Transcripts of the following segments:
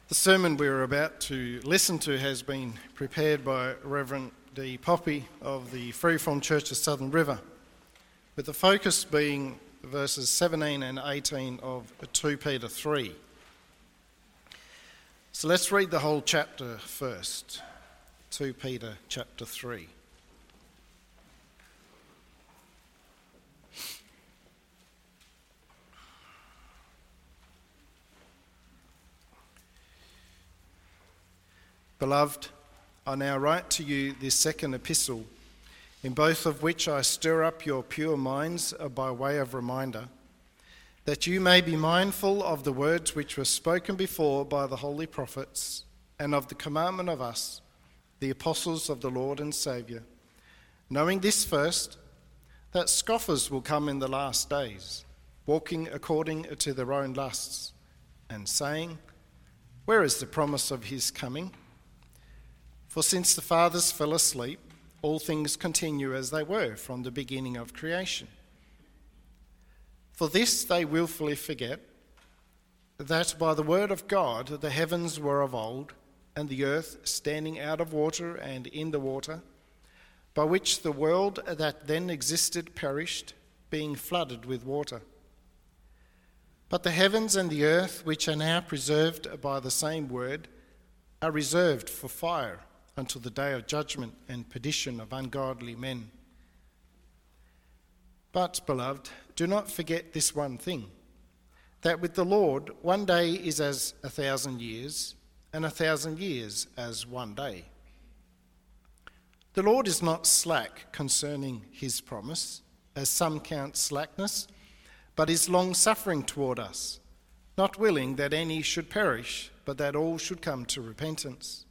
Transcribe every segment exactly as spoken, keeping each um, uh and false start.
The sermon we are about to listen to has been prepared by Reverend D. Poppy of the Free From Church of Southern River, with the focus being verses seventeen and eighteen of two Peter three. So let's read the whole chapter first, two Peter chapter three. Beloved, I now write to you this second epistle, in both of which I stir up your pure minds by way of reminder, that you may be mindful of the words which were spoken before by the holy prophets, and of the commandment of us, the apostles of the Lord and Saviour, knowing this first, that scoffers will come in the last days, walking according to their own lusts, and saying, where is the promise of his coming? For since the fathers fell asleep, all things continue as they were from the beginning of creation. For this they wilfully forget, that by the word of God the heavens were of old, and the earth standing out of water and in the water, by which the world that then existed perished, being flooded with water. But the heavens and the earth, which are now preserved by the same word, are reserved for fire, until the day of judgment and perdition of ungodly men. But, beloved, do not forget this one thing, that with the Lord one day is as a thousand years, and a thousand years as one day. The Lord is not slack concerning his promise, as some count slackness, but is long-suffering toward us, not willing that any should perish, but that all should come to repentance.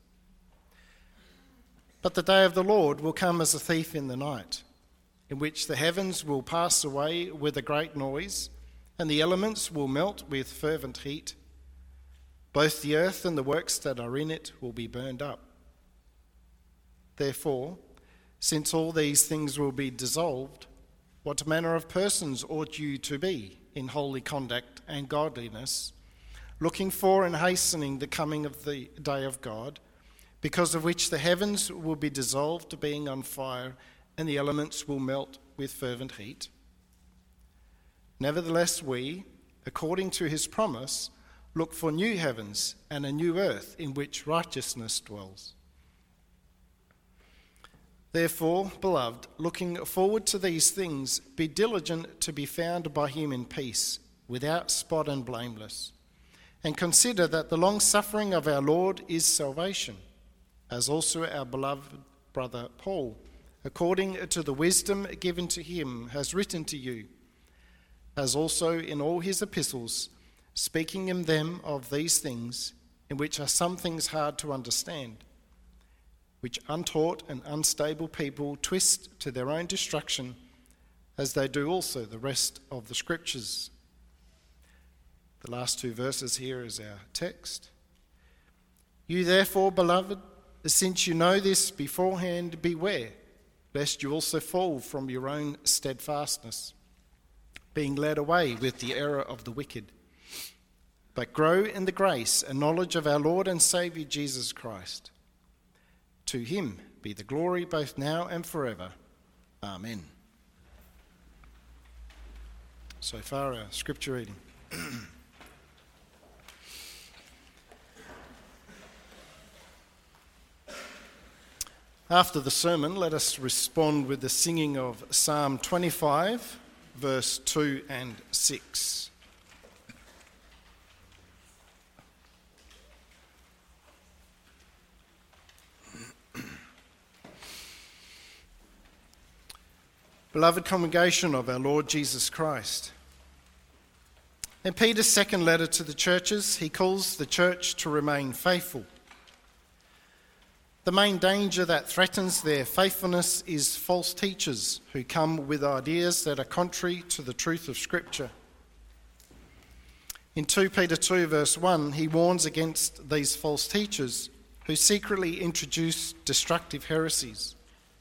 But the day of the Lord will come as a thief in the night, in which the heavens will pass away with a great noise, and the elements will melt with fervent heat. Both the earth and the works that are in it will be burned up. Therefore, since all these things will be dissolved, what manner of persons ought you to be in holy conduct and godliness, looking for and hastening the coming of the day of God, because of which the heavens will be dissolved, being on fire, and the elements will melt with fervent heat? Nevertheless, we, according to his promise, look for new heavens and a new earth in which righteousness dwells. Therefore, beloved, looking forward to these things, be diligent to be found by him in peace, without spot and blameless, and consider that the long-suffering of our Lord is salvation, as also our beloved brother Paul, according to the wisdom given to him, has written to you, as also in all his epistles, speaking in them of these things, in which are some things hard to understand, which untaught and unstable people twist to their own destruction, as they do also the rest of the Scriptures. The last two verses here is our text. You therefore, beloved, since you know this beforehand, beware, lest you also fall from your own steadfastness, being led away with the error of the wicked. But grow in the grace and knowledge of our Lord and Saviour Jesus Christ. To him be the glory both now and forever. Amen. So far our scripture reading. After the sermon, let us respond with the singing of Psalm twenty-five, verse two and six. Beloved congregation of our Lord Jesus Christ, in Peter's second letter to the churches, he calls the church to remain faithful. The main danger that threatens their faithfulness is false teachers who come with ideas that are contrary to the truth of Scripture. In two Peter two verse one, he warns against these false teachers who secretly introduce destructive heresies.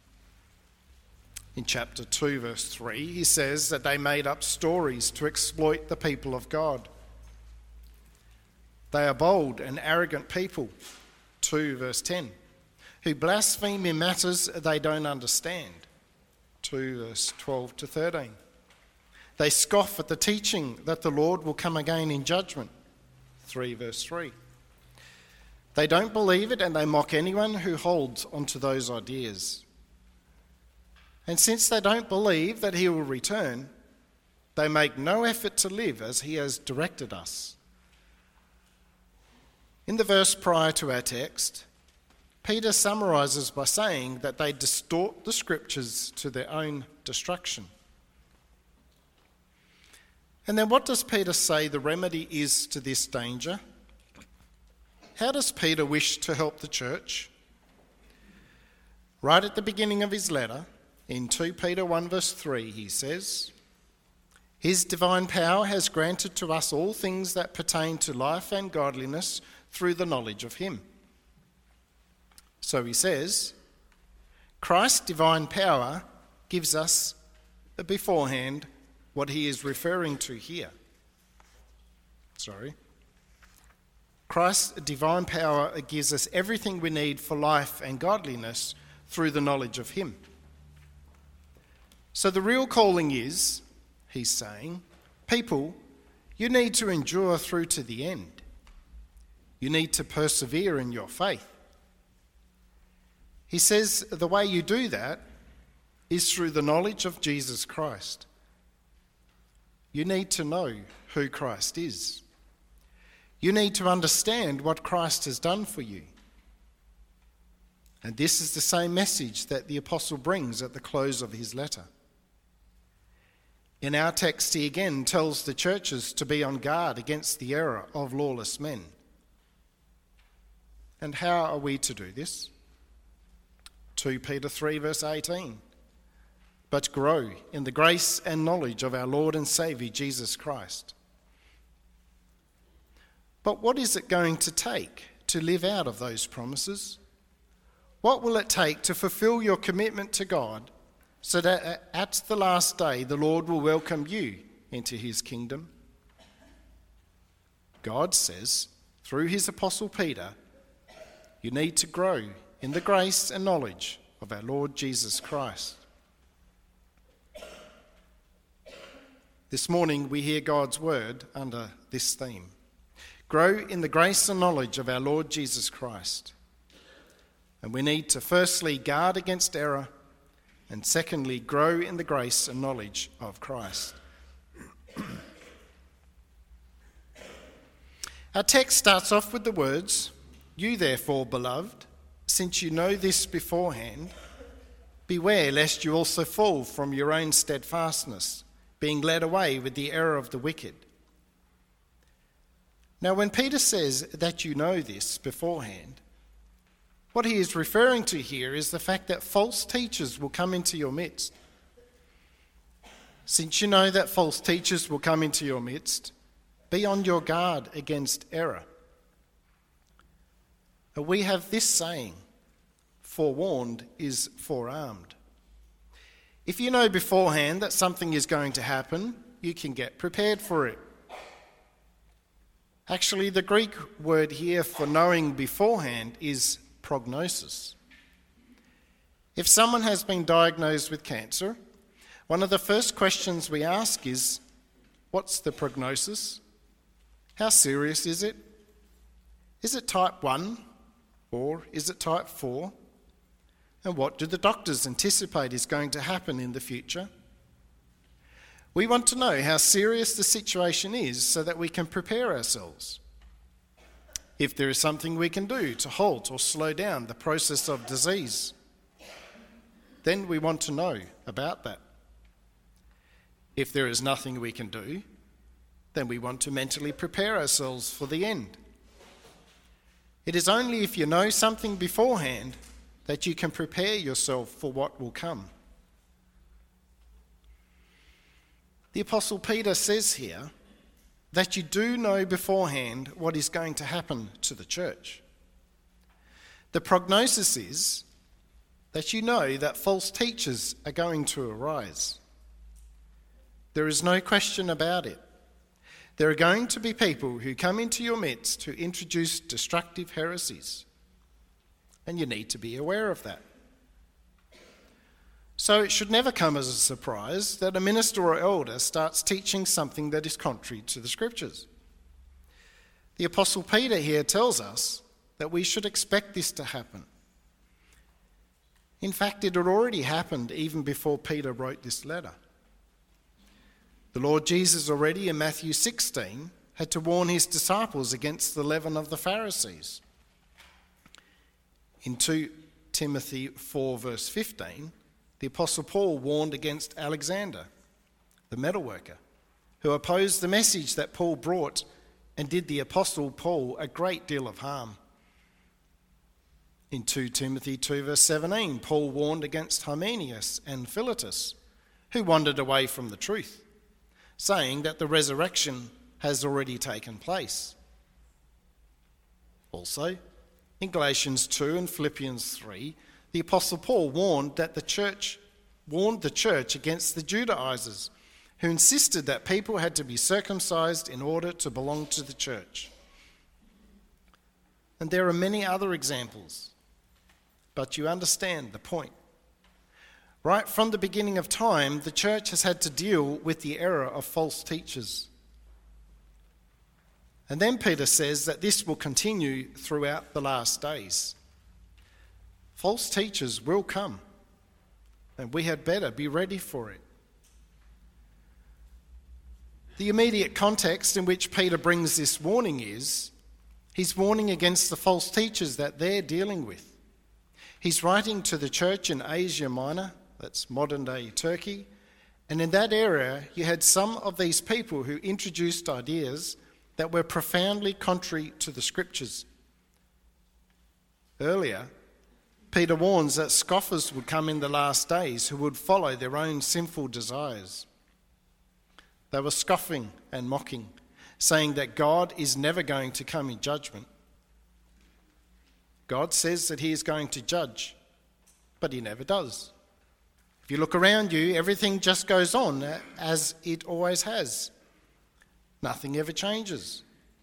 In chapter two verse three, he says that they made up stories to exploit the people of God. They are bold and arrogant people, two verse ten, who blaspheme in matters they don't understand, two verse twelve to thirteen. They scoff at the teaching that the Lord will come again in judgment, three verse three. They don't believe it and they mock anyone who holds onto those ideas. And since they don't believe that he will return, they make no effort to live as he has directed us. In the verse prior to our text, Peter summarises by saying that they distort the scriptures to their own destruction. And then what does Peter say the remedy is to this danger? How does Peter wish to help the church? Right at the beginning of his letter, in two Peter one verse three, he says, "His divine power has granted to us all things that pertain to life and godliness through the knowledge of him." So he says, Christ's divine power gives us beforehand what he is referring to here. Sorry. Christ's divine power gives us everything we need for life and godliness through the knowledge of him. So the real calling is, he's saying, people, you need to endure through to the end. You need to persevere in your faith. He says the way you do that is through the knowledge of Jesus Christ. You need to know who Christ is. You need to understand what Christ has done for you. And this is the same message that the apostle brings at the close of his letter. In our text, he again tells the churches to be on guard against the error of lawless men. And how are we to do this? two Peter three verse eighteen. But grow in the grace and knowledge of our Lord and Saviour Jesus Christ. But what is it going to take to live out of those promises? What will it take to fulfill your commitment to God so that at the last day the Lord will welcome you into his kingdom? God says, through his apostle Peter, you need to grow in the grace and knowledge of our Lord Jesus Christ. This morning we hear God's word under this theme. Grow in the grace and knowledge of our Lord Jesus Christ. And we need to firstly guard against error and secondly grow in the grace and knowledge of Christ. Our text starts off with the words, "You therefore, beloved, since you know this beforehand, beware lest you also fall from your own steadfastness, being led away with the error of the wicked." Now, when Peter says that you know this beforehand, what he is referring to here is the fact that false teachers will come into your midst. Since you know that false teachers will come into your midst, be on your guard against error. We have this saying, forewarned is forearmed. If you know beforehand that something is going to happen, you can get prepared for it. Actually, the Greek word here for knowing beforehand is prognosis. If someone has been diagnosed with cancer, one of the first questions we ask is, what's the prognosis? How serious is it? Is it type one or is it type four? And what do the doctors anticipate is going to happen in the future? We want to know how serious the situation is so that we can prepare ourselves. If there is something we can do to halt or slow down the process of disease, then we want to know about that. If there is nothing we can do, then we want to mentally prepare ourselves for the end. It is only if you know something beforehand that you can prepare yourself for what will come. The Apostle Peter says here that you do know beforehand what is going to happen to the church. The prognosis is that you know that false teachers are going to arise. There is no question about it. there are going to be people who come into your midst who introduce destructive heresies. And you need to be aware of that. So it should never come as a surprise that a minister or elder starts teaching something that is contrary to the Scriptures. The Apostle Peter here tells us that we should expect this to happen. In fact, it had already happened even before Peter wrote this letter. The Lord Jesus already in Matthew sixteen had to warn his disciples against the leaven of the Pharisees. In Second Timothy four verse fifteen, the Apostle Paul warned against Alexander, the metalworker, who opposed the message that Paul brought and did the Apostle Paul a great deal of harm. In Second Timothy two verse seventeen, Paul warned against Hymenaeus and Philetus, who wandered away from the truth, saying that the resurrection has already taken place. Also, in Galatians two and Philippians three, the Apostle Paul warned that the church warned the church against the Judaizers, who insisted that people had to be circumcised in order to belong to the church. And there are many other examples, but you understand the point. Right from the beginning of time, the church has had to deal with the error of false teachers. And then Peter says that this will continue throughout the last days. False teachers will come, and we had better be ready for it. The immediate context in which Peter brings this warning is he's warning against the false teachers that they're dealing with. He's writing to the church in Asia Minor, that's modern-day Turkey, and in that area you had some of these people who introduced ideas that were profoundly contrary to the Scriptures. Earlier, Peter warns that scoffers would come in the last days who would follow their own sinful desires. They were scoffing and mocking, saying that God is never going to come in judgment. God says that he is going to judge, but he never does. If you look around you, everything just goes on as it always has. Nothing ever changes.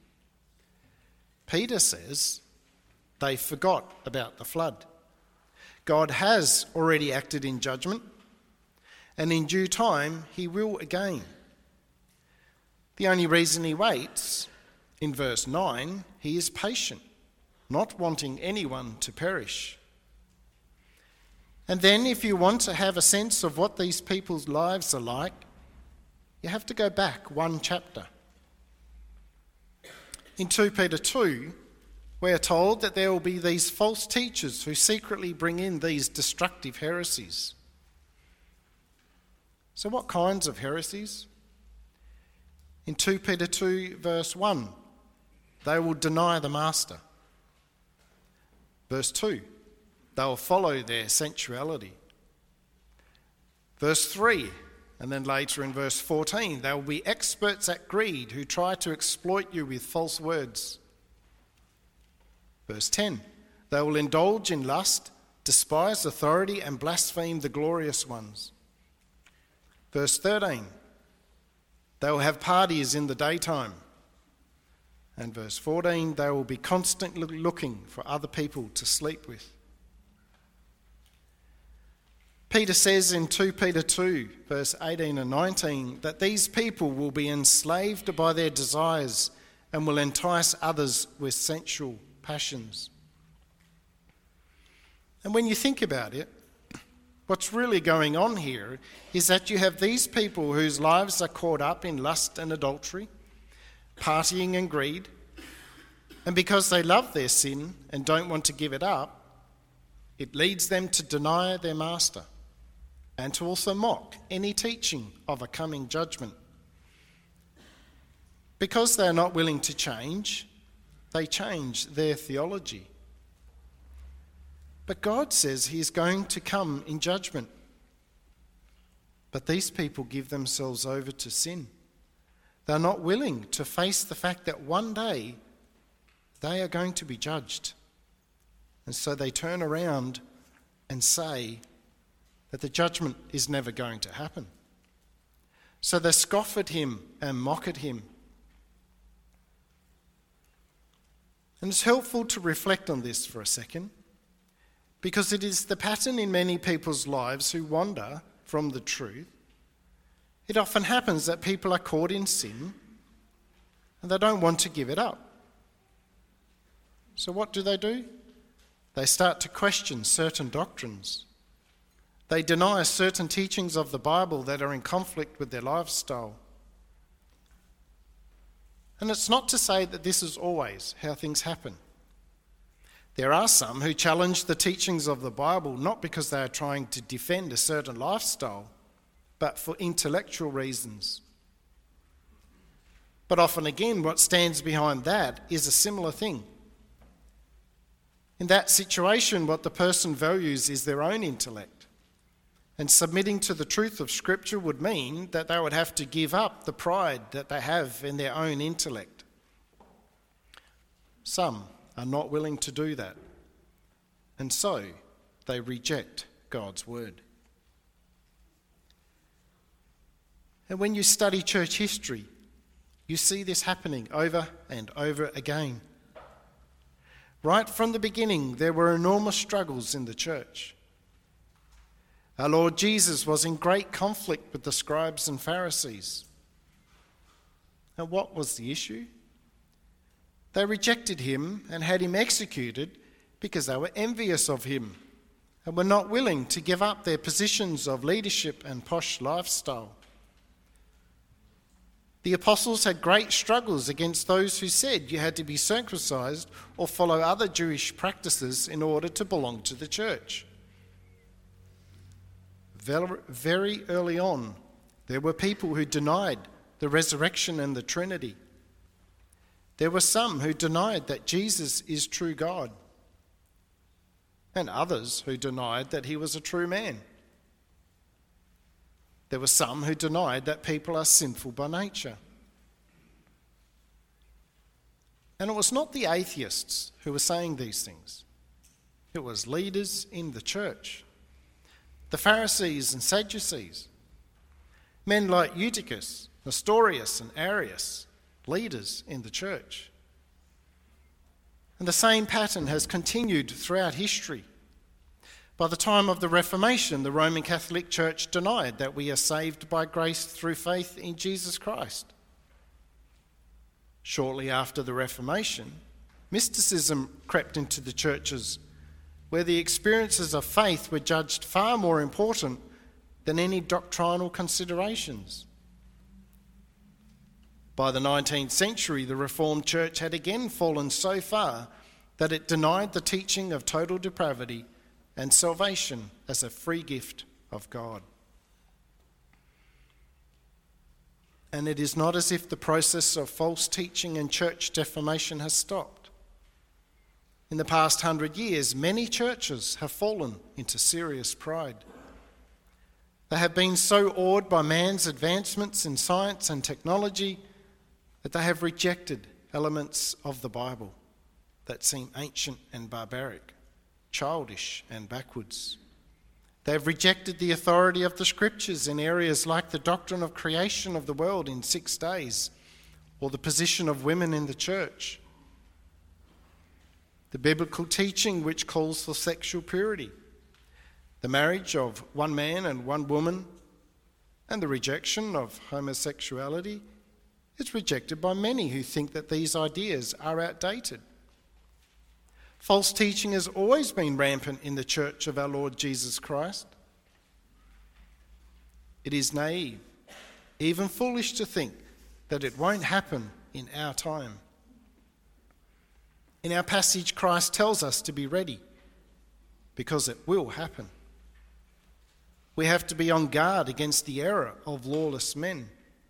Peter says they forgot about the flood. God has already acted in judgment, and in due time he will again. The only reason he waits, in verse nine, he is patient, not wanting anyone to perish. And then if you want to have a sense of what these people's lives are like, you have to go back one chapter. In Second Peter two, we are told that there will be these false teachers who secretly bring in these destructive heresies. So what kinds of heresies? In Second Peter two verse one, they will deny the master. Verse two, they will follow their sensuality. Verse three, and then later in verse fourteen, they will be experts at greed who try to exploit you with false words. Verse ten, they will indulge in lust, despise authority, and blaspheme the glorious ones. Verse thirteen, they will have parties in the daytime. And verse fourteen, they will be constantly looking for other people to sleep with. Peter says in Second Peter two, verse eighteen and nineteen, that these people will be enslaved by their desires and will entice others with sensual passions. And when you think about it, what's really going on here is that you have these people whose lives are caught up in lust and adultery, partying and greed, and because they love their sin and don't want to give it up, it leads them to deny their master and to also mock any teaching of a coming judgment. Because they are not willing to change, they change their theology. But God says he is going to come in judgment. But these people give themselves over to sin. They're not willing to face the fact that one day they are going to be judged. And so they turn around and say that the judgment is never going to happen. So they scoff at him and mock at him. And it's helpful to reflect on this for a second, because it is the pattern in many people's lives who wander from the truth. It often happens that people are caught in sin and they don't want to give it up. So what do they do? They start to question certain doctrines. They deny certain teachings of the Bible that are in conflict with their lifestyle. And it's not to say that this is always how things happen. There are some who challenge the teachings of the Bible not because they are trying to defend a certain lifestyle, but for intellectual reasons. But often again, what stands behind that is a similar thing. In that situation, what the person values is their own intellect. And submitting to the truth of Scripture would mean that they would have to give up the pride that they have in their own intellect. Some are not willing to do that, and so they reject God's word. And when you study church history, you see this happening over and over again. Right from the beginning, there were enormous struggles in the church. Our Lord Jesus was in great conflict with the scribes and Pharisees. And what was the issue? They rejected him and had him executed because they were envious of him and were not willing to give up their positions of leadership and posh lifestyle. The apostles had great struggles against those who said you had to be circumcised or follow other Jewish practices in order to belong to the church. Very early on, there were people who denied the resurrection and the Trinity. There were some who denied that Jesus is true God, and others who denied that he was a true man. There were some who denied that people are sinful by nature. And it was not the atheists who were saying these things. It was leaders in the church, the Pharisees and Sadducees, men like Eutychus, Nestorius and Arius, leaders in the church. And the same pattern has continued throughout history. By the time of the Reformation, the Roman Catholic Church denied that we are saved by grace through faith in Jesus Christ. Shortly after the Reformation, mysticism crept into the churches, where the experiences of faith were judged far more important than any doctrinal considerations. By the nineteenth century, the Reformed Church had again fallen so far that it denied the teaching of total depravity and salvation as a free gift of God. And it is not as if the process of false teaching and church defamation has stopped. In the past hundred years, many churches have fallen into serious pride. They have been so awed by man's advancements in science and technology that they have rejected elements of the Bible that seem ancient and barbaric, childish and backwards. They have rejected the authority of the Scriptures in areas like the doctrine of creation of the world in six days, or the position of women in the church, the biblical teaching which calls for sexual purity, the marriage of one man and one woman, and the rejection of homosexuality is rejected by many who think that these ideas are outdated. False teaching has always been rampant in the church of our Lord Jesus Christ. It is naive, even foolish to think that it won't happen in our time. In our passage, Christ tells us to be ready because it will happen. We have to be on guard against the error of lawless men.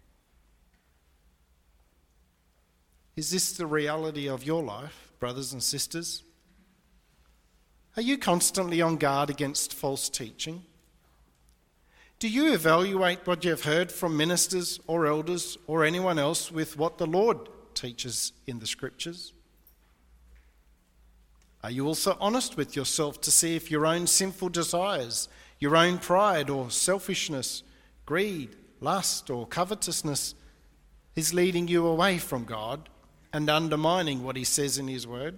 Is this the reality of your life, brothers and sisters? Are you constantly on guard against false teaching? Do you evaluate what you have heard from ministers or elders or anyone else with what the Lord teaches in the Scriptures? Are you also honest with yourself to see if your own sinful desires, your own pride or selfishness, greed, lust or covetousness is leading you away from God and undermining what he says in his word?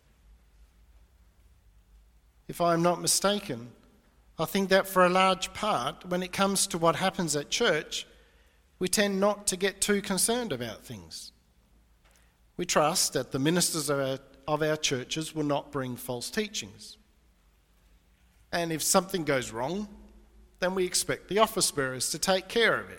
If I am not mistaken, I think that for a large part, when it comes to what happens at church, we tend not to get too concerned about things. We trust that the ministers of our, of our churches will not bring false teachings. And if something goes wrong, then we expect the office bearers to take care of it.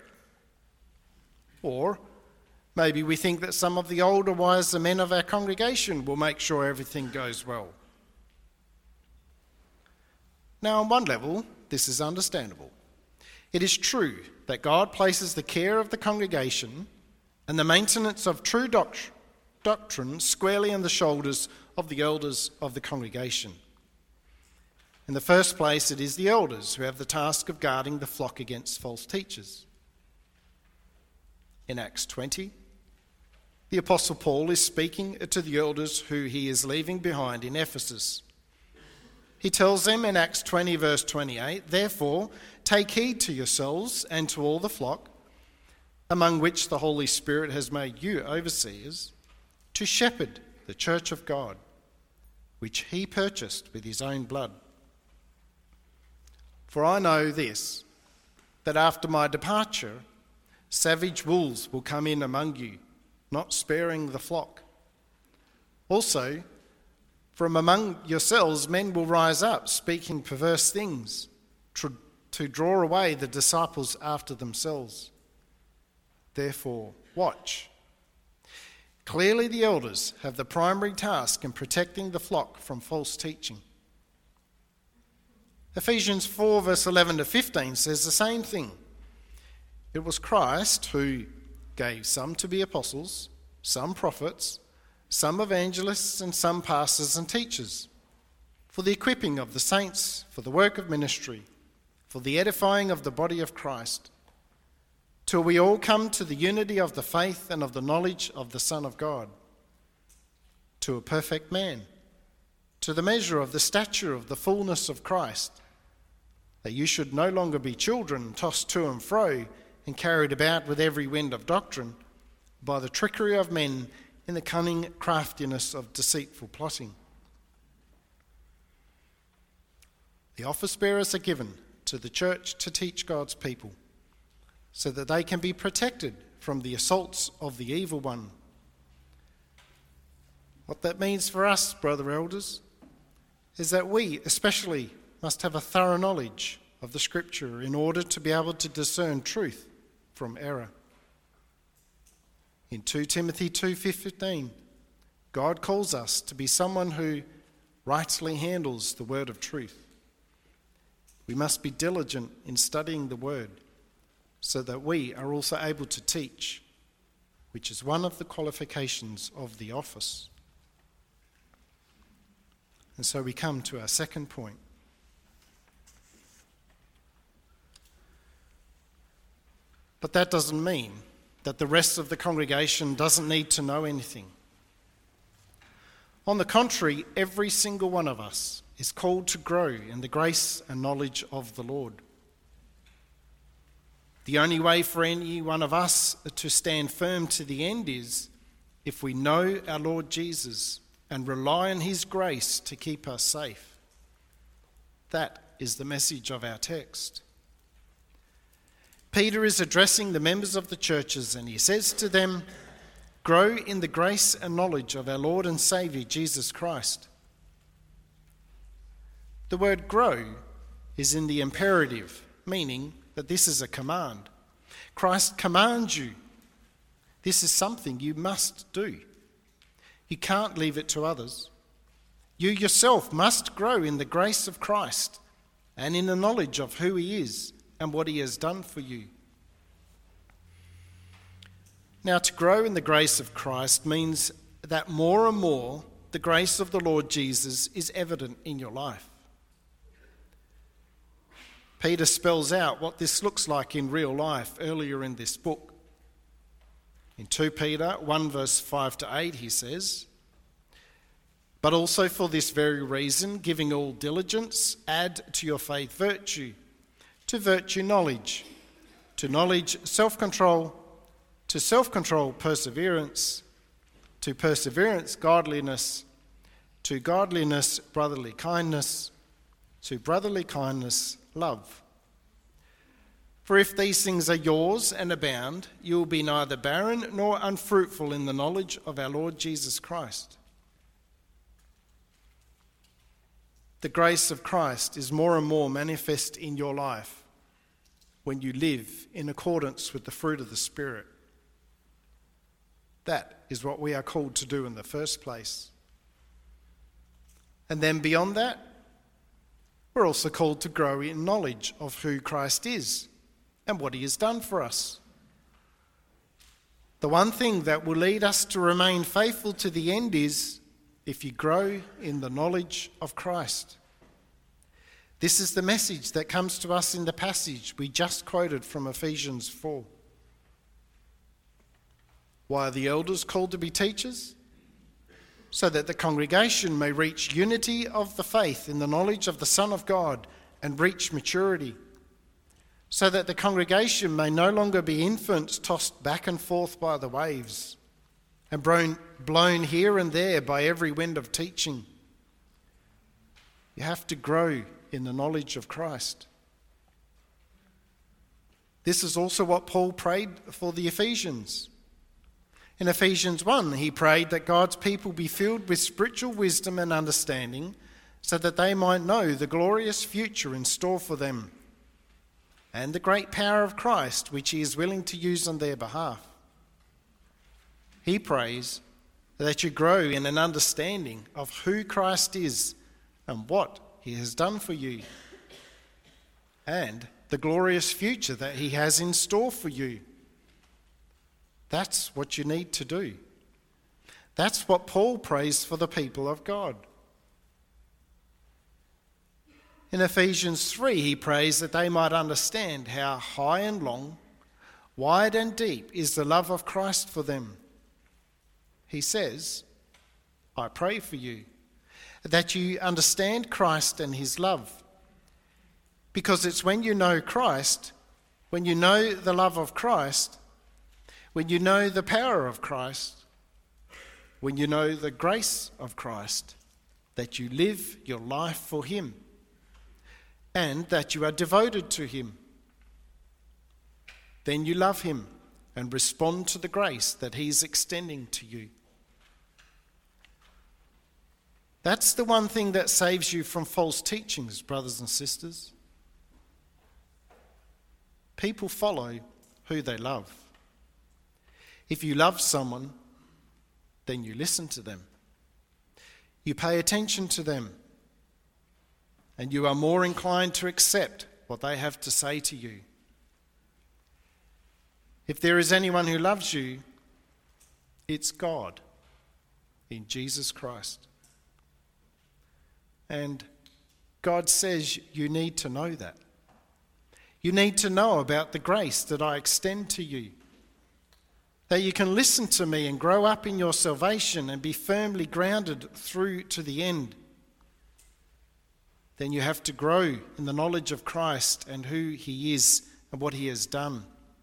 Or maybe we think that some of the older, wiser men of our congregation will make sure everything goes well. Now, on one level, this is understandable. It is true that God places the care of the congregation and the maintenance of true doct- doctrine squarely on the shoulders of the elders of the congregation. In the first place, it is the elders who have the task of guarding the flock against false teachers. In Acts twenty, the Apostle Paul is speaking to the elders who he is leaving behind in Ephesus. He tells them in Acts twenty, verse twenty-eight, "Therefore, take heed to yourselves and to all the flock, among which the Holy Spirit has made you overseers, to shepherd the church of God, which he purchased with his own blood. For I know this, that after my departure, savage wolves will come in among you, not sparing the flock. Also, from among yourselves men will rise up, speaking perverse things, to, to draw away the disciples after themselves. Therefore, watch." Clearly, the elders have the primary task in protecting the flock from false teaching. Ephesians four, verse eleven to fifteen says the same thing. It was Christ who gave some to be apostles, some prophets, some evangelists, and some pastors and teachers, for the equipping of the saints, for the work of ministry, for the edifying of the body of Christ, till we all come to the unity of the faith and of the knowledge of the Son of God, to a perfect man, to the measure of the stature of the fullness of Christ, that you should no longer be children tossed to and fro and carried about with every wind of doctrine, by the trickery of men in the cunning craftiness of deceitful plotting. The office bearers are given to the church to teach God's people, so that they can be protected from the assaults of the evil one. What that means for us, brother elders, is that we especially must have a thorough knowledge of the Scripture in order to be able to discern truth from error. In Second Timothy two fifteen, God calls us to be someone who rightly handles the word of truth. We must be diligent in studying the word so that we are also able to teach, which is one of the qualifications of the office. And so we come to our second point. But that doesn't mean that the rest of the congregation doesn't need to know anything. On the contrary, every single one of us is called to grow in the grace and knowledge of the Lord. The only way for any one of us to stand firm to the end is if we know our Lord Jesus and rely on his grace to keep us safe. That is the message of our text. Peter is addressing the members of the churches, and he says to them, "Grow in the grace and knowledge of our Lord and Saviour Jesus Christ." The word grow is in the imperative, meaning that this is a command. Christ commands you. This is something you must do. You can't leave it to others. You yourself must grow in the grace of Christ and in the knowledge of who he is and what he has done for you. Now, to grow in the grace of Christ means that more and more the grace of the Lord Jesus is evident in your life. Peter spells out what this looks like in real life earlier in this book. In Second Peter one verse five to eight he says, "But also for this very reason, giving all diligence, add to your faith virtue, to virtue knowledge, to knowledge self-control, to self-control perseverance, to perseverance, godliness, to godliness, brotherly kindness, to brotherly kindness, love. For if these things are yours and abound, you will be neither barren nor unfruitful in the knowledge of our Lord Jesus Christ. The grace of Christ is more and more manifest in your life when you live in accordance with the fruit of the Spirit. That is what we are called to do in the first place. And then beyond that, we're also called to grow in knowledge of who Christ is and what he has done for us. The one thing that will lead us to remain faithful to the end is if you grow in the knowledge of Christ. This is the message that comes to us in the passage we just quoted from Ephesians four. Why are the elders called to be teachers? So that the congregation may reach unity of the faith in the knowledge of the Son of God and reach maturity. So that the congregation may no longer be infants tossed back and forth by the waves and blown, blown here and there by every wind of teaching. You have to grow in the knowledge of Christ. This is also what Paul prayed for the Ephesians. In Ephesians one, he prayed that God's people be filled with spiritual wisdom and understanding so that they might know the glorious future in store for them and the great power of Christ which he is willing to use on their behalf. He prays that you grow in an understanding of who Christ is and what he has done for you, and the glorious future that he has in store for you. That's what you need to do. That's what Paul prays for the people of God. In Ephesians three, he prays that they might understand how high and long, wide and deep is the love of Christ for them. He says, I pray for you, that you understand Christ and his love. Because it's when you know Christ, when you know the love of Christ, when you know the power of Christ, when you know the grace of Christ, that you live your life for him and that you are devoted to him. Then you love him and respond to the grace that he is extending to you. That's the one thing that saves you from false teachings, brothers and sisters. People follow who they love. If you love someone, then you listen to them. You pay attention to them, and you are more inclined to accept what they have to say to you. If there is anyone who loves you, it's God in Jesus Christ. And God says you need to know that. You need to know about the grace that I extend to you. That you can listen to me and grow up in your salvation and be firmly grounded through to the end. Then you have to grow in the knowledge of Christ and who he is and what he has done.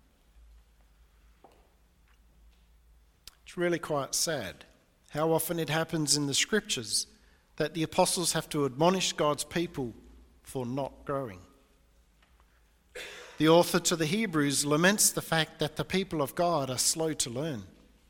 It's really quite sad how often it happens in the scriptures that the apostles have to admonish God's people for not growing. The author to the Hebrews laments the fact that the people of God are slow to learn.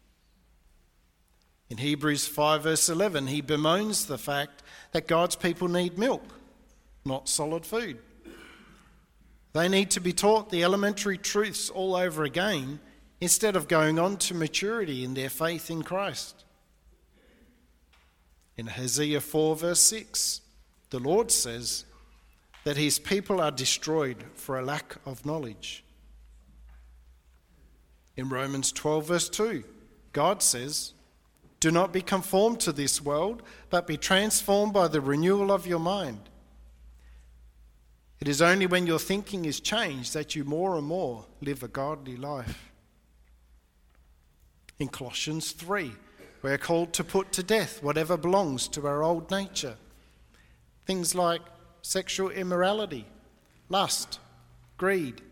In Hebrews five verse eleven, he bemoans the fact that God's people need milk, not solid food. They need to be taught the elementary truths all over again instead of going on to maturity in their faith in Christ. In Hosea four verse six, the Lord says that his people are destroyed for a lack of knowledge. In Romans twelve verse two, God says, do not be conformed to this world, but be transformed by the renewal of your mind. It is only when your thinking is changed that you more and more live a godly life. In Colossians three, we are called to put to death whatever belongs to our old nature. Things like sexual immorality, lust, greed,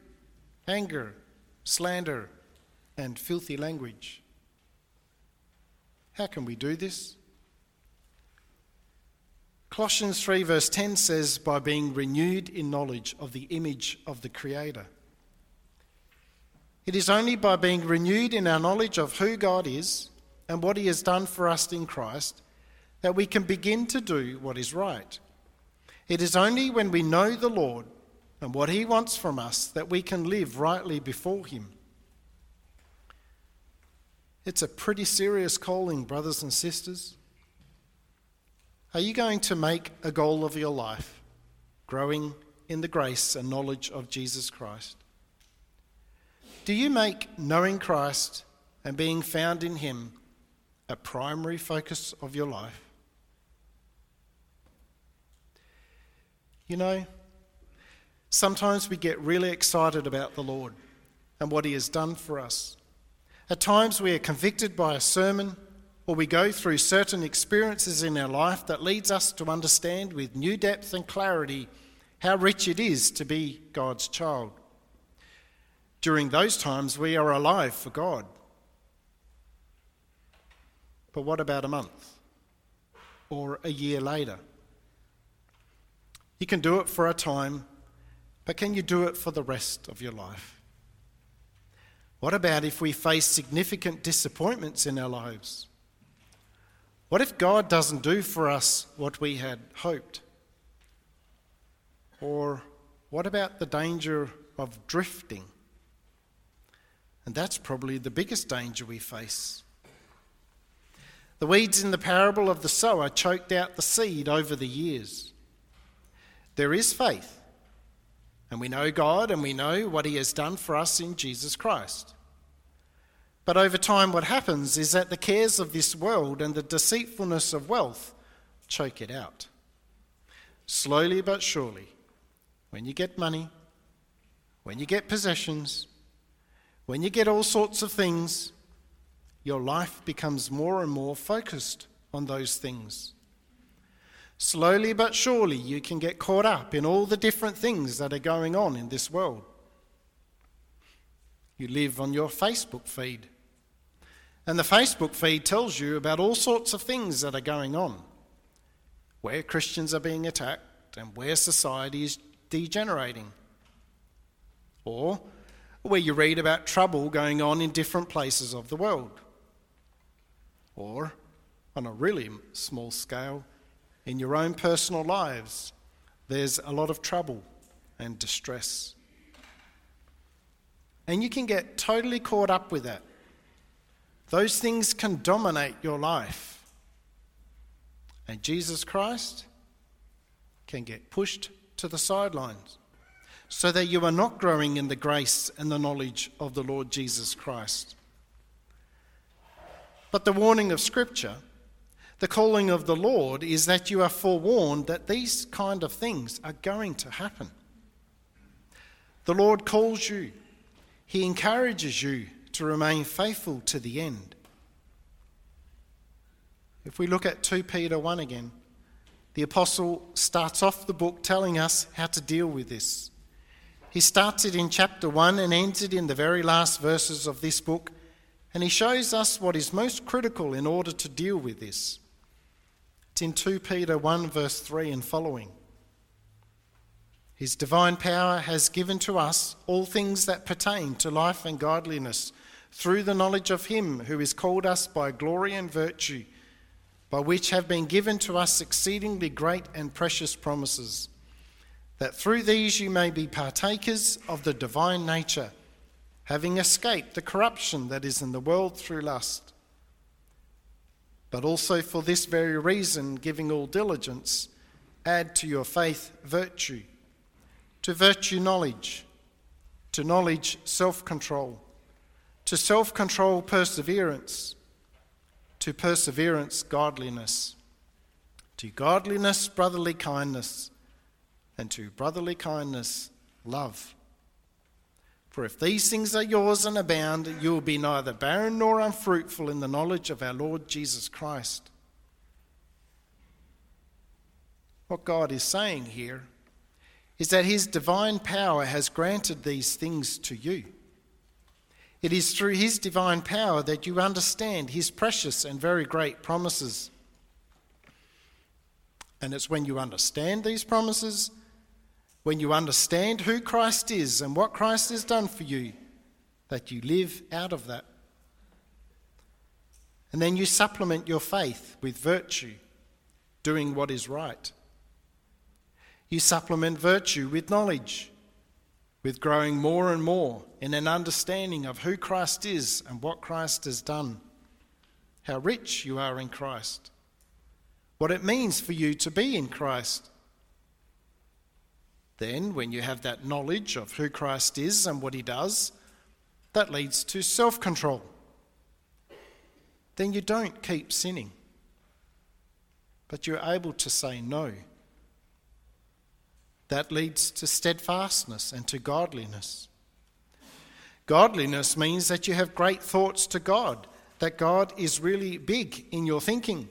anger, slander, and filthy language. How can we do this? Colossians three verse ten says, by being renewed in knowledge of the image of the Creator. It is only by being renewed in our knowledge of who God is and what he has done for us in Christ that we can begin to do what is right. It is only when we know the Lord and what he wants from us that we can live rightly before him. It's a pretty serious calling, brothers and sisters. Are you going to make a goal of your life growing in the grace and knowledge of Jesus Christ? Do you make knowing Christ and being found in him a primary focus of your life? You know, sometimes we get really excited about the Lord and what he has done for us. At times we are convicted by a sermon, or we go through certain experiences in our life that leads us to understand with new depth and clarity how rich it is to be God's child. During those times, we are alive for God. But what about a month or a year later? You can do it for a time, but can you do it for the rest of your life? What about if we face significant disappointments in our lives? What if God doesn't do for us what we had hoped? Or what about the danger of drifting? And that's probably the biggest danger we face. The weeds in the parable of the sower choked out the seed over the years. There is faith, and we know God and we know what he has done for us in Jesus Christ. But over time what happens is that the cares of this world and the deceitfulness of wealth choke it out. Slowly but surely, when you get money, when you get possessions, when you get all sorts of things, your life becomes more and more focused on those things. Slowly but surely you can get caught up in all the different things that are going on in this world. You live on your Facebook feed, and the Facebook feed tells you about all sorts of things that are going on, where Christians are being attacked and where society is degenerating. Or where you read about trouble going on in different places of the world. Or, on a really small scale, in your own personal lives, there's a lot of trouble and distress. And you can get totally caught up with that. Those things can dominate your life. And Jesus Christ can get pushed to the sidelines so that you are not growing in the grace and the knowledge of the Lord Jesus Christ. But the warning of Scripture, the calling of the Lord, is that you are forewarned that these kind of things are going to happen. The Lord calls you. He encourages you to remain faithful to the end. If we look at Second Peter one again, the apostle starts off the book telling us how to deal with this. He starts it in chapter one and ends it in the very last verses of this book, and he shows us what is most critical in order to deal with this. It's in Second Peter one verse three and following. His divine power has given to us all things that pertain to life and godliness through the knowledge of him who has called us by glory and virtue, by which have been given to us exceedingly great and precious promises, that through these you may be partakers of the divine nature, having escaped the corruption that is in the world through lust. But also for this very reason, giving all diligence, add to your faith virtue, to virtue knowledge, to knowledge self-control, to self-control perseverance, to perseverance godliness, to godliness brotherly kindness, and to brotherly kindness love. For if these things are yours and abound, you will be neither barren nor unfruitful in the knowledge of our Lord Jesus Christ. What God is saying here is that his divine power has granted these things to you. It is through his divine power that you understand his precious and very great promises. And it's when you understand these promises, when you understand who Christ is and what Christ has done for you, that you live out of that. And then you supplement your faith with virtue, doing what is right. You supplement virtue with knowledge, with growing more and more in an understanding of who Christ is and what Christ has done, how rich you are in Christ, what it means for you to be in Christ. Then, when you have that knowledge of who Christ is and what he does, that leads to self-control. Then you don't keep sinning, but you're able to say no. That leads to steadfastness and to godliness. Godliness means that you have great thoughts to God, that God is really big in your thinking.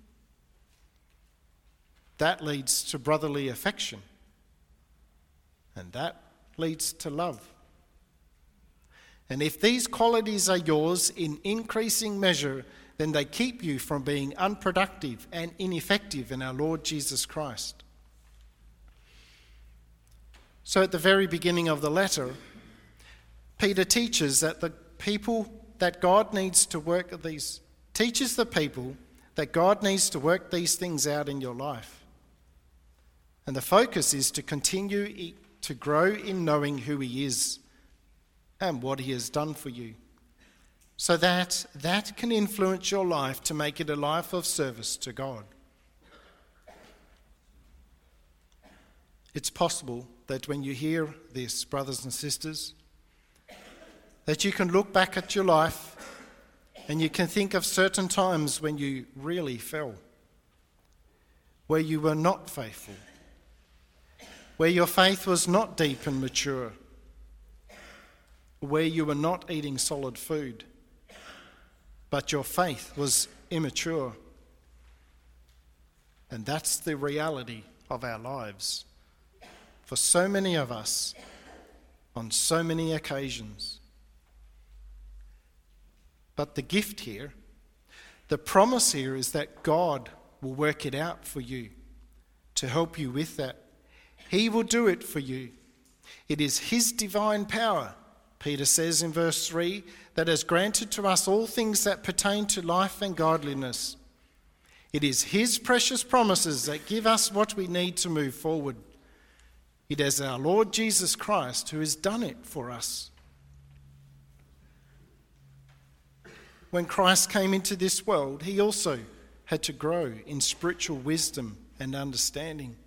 That leads to brotherly affection, and that leads to love. And if these qualities are yours in increasing measure, then they keep you from being unproductive and ineffective in our Lord Jesus Christ. So at the very beginning of the letter, Peter teaches that the people that God needs to work these, teaches the people that God needs to work these things out in your life. And the focus is to continue to grow in knowing who he is and what he has done for you, so that that can influence your life to make it a life of service to God. It's possible that when you hear this, brothers and sisters, that you can look back at your life and you can think of certain times when you really fell, where you were not faithful, where your faith was not deep and mature, where you were not eating solid food, but your faith was immature. And that's the reality of our lives for so many of us on so many occasions. But the gift here, the promise here is that God will work it out for you to help you with that. He will do it for you. It is his divine power, Peter says in verse three, that has granted to us all things that pertain to life and godliness. It is his precious promises that give us what we need to move forward. It is our Lord Jesus Christ who has done it for us. When Christ came into this world, he also had to grow in spiritual wisdom and understanding.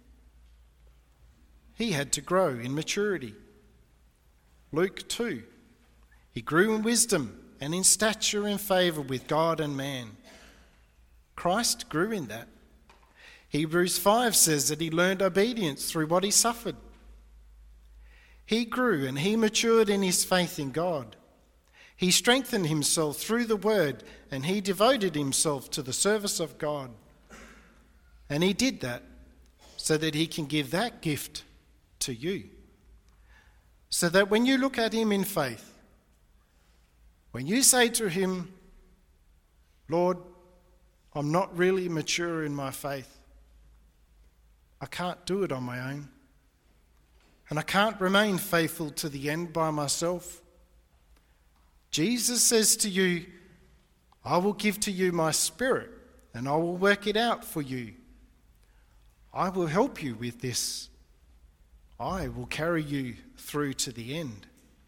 He had to grow in maturity. Luke two, he grew in wisdom and in stature and favour with God and man. Christ grew in that. Hebrews five says that he learned obedience through what he suffered. He grew and he matured in his faith in God. He strengthened himself through the word and he devoted himself to the service of God. And he did that so that he can give that gift to you. So that when you look at him in faith, when you say to him, Lord, I'm not really mature in my faith. I can't do it on my own. And I can't remain faithful to the end by myself. Jesus says to you, I will give to you my spirit and I will work it out for you. I will help you with this. I will carry you through to the end.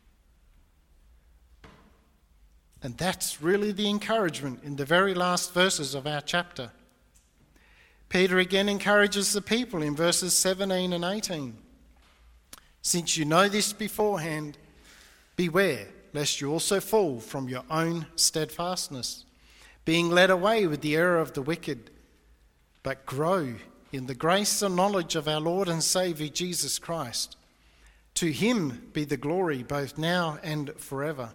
And that's really the encouragement in the very last verses of our chapter. Peter again encourages the people in verses seventeen and eighteen. Since you know this beforehand, beware lest you also fall from your own steadfastness, being led away with the error of the wicked, but grow in the grace and knowledge of our Lord and Saviour Jesus Christ. To him be the glory both now and forever.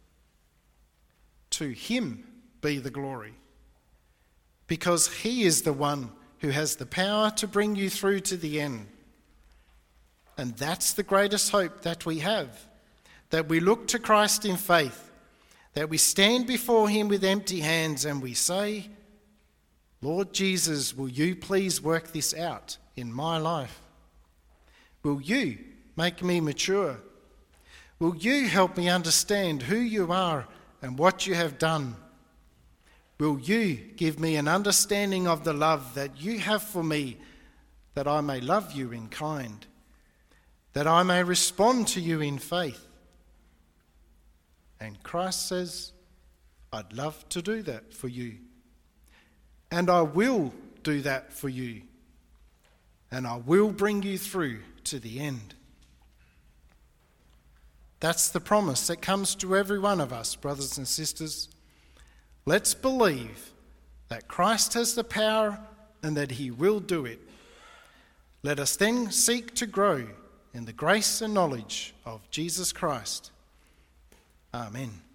To him be the glory, because he is the one who has the power to bring you through to the end. And that's the greatest hope that we have, that we look to Christ in faith that we stand before him with empty hands and we say, Lord Jesus, will you please work this out in my life? Will you make me mature? Will you help me understand who you are and what you have done? Will you give me an understanding of the love that you have for me, that I may love you in kind, that I may respond to you in faith? And Christ says, I'd love to do that for you. And I will do that for you. And I will bring you through to the end. That's the promise that comes to every one of us, brothers and sisters. Let's believe that Christ has the power and that he will do it. Let us then seek to grow in the grace and knowledge of Jesus Christ. Amen.